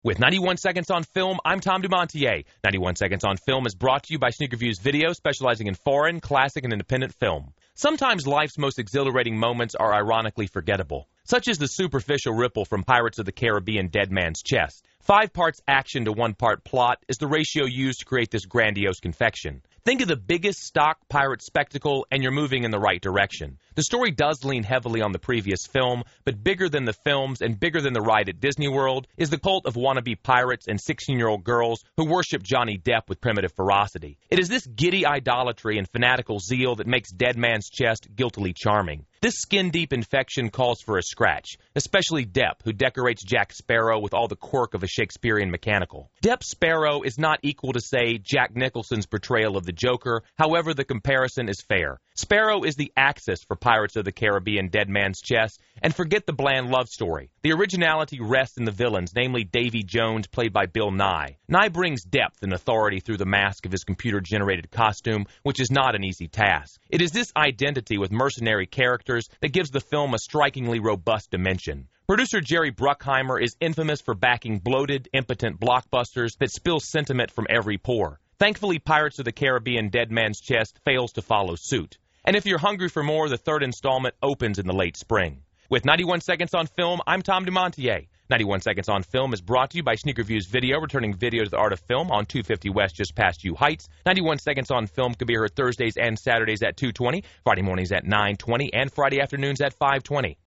With 91 Seconds on Film, I'm Tom Dumontier. 91 Seconds on Film is brought to you by Sneak Reviews Video, specializing in foreign, classic, and independent film. Sometimes life's most exhilarating moments are ironically forgettable, such as the superficial ripple from Pirates of the Caribbean Dead Man's Chest. 5 parts action to 1 part plot is the ratio used to create this grandiose confection. Think of the biggest stock pirate spectacle, and you're moving in the right direction. The story does lean heavily on the previous film, but bigger than the films and bigger than the ride at Disney World is the cult of wannabe pirates and 16-year-old girls who worship Johnny Depp with primitive ferocity. It is this giddy idolatry and fanatical zeal that makes Dead Man's Chest guiltily charming. This skin-deep infection calls for a scratch, especially Depp, who decorates Jack Sparrow with all the quirk of a Shakespearean mechanical. Depp Sparrow is not equal to, say, Jack Nicholson's portrayal of the Joker, however the comparison is fair. Sparrow is the axis for Pirates of the Caribbean Dead Man's Chest, and forget the bland love story. The originality rests in the villains, namely Davy Jones, played by Bill Nye. Nye brings depth and authority through the mask of his computer-generated costume, which is not an easy task. It is this identity with mercenary characters that gives the film a strikingly robust dimension. Producer Jerry Bruckheimer is infamous for backing bloated, impotent blockbusters that spill sentiment from every pore. Thankfully, Pirates of the Caribbean Dead Man's Chest fails to follow suit. And if you're hungry for more, the 3rd installment opens in the late spring. With 91 Seconds on Film, I'm Tom Dumontier. 91 Seconds on Film is brought to you by Sneak Reviews Video, returning video to the art of film on 250 West just past U Heights. 91 Seconds on Film can be heard Thursdays and Saturdays at 2:20, Friday mornings at 9:20, and Friday afternoons at 5:20.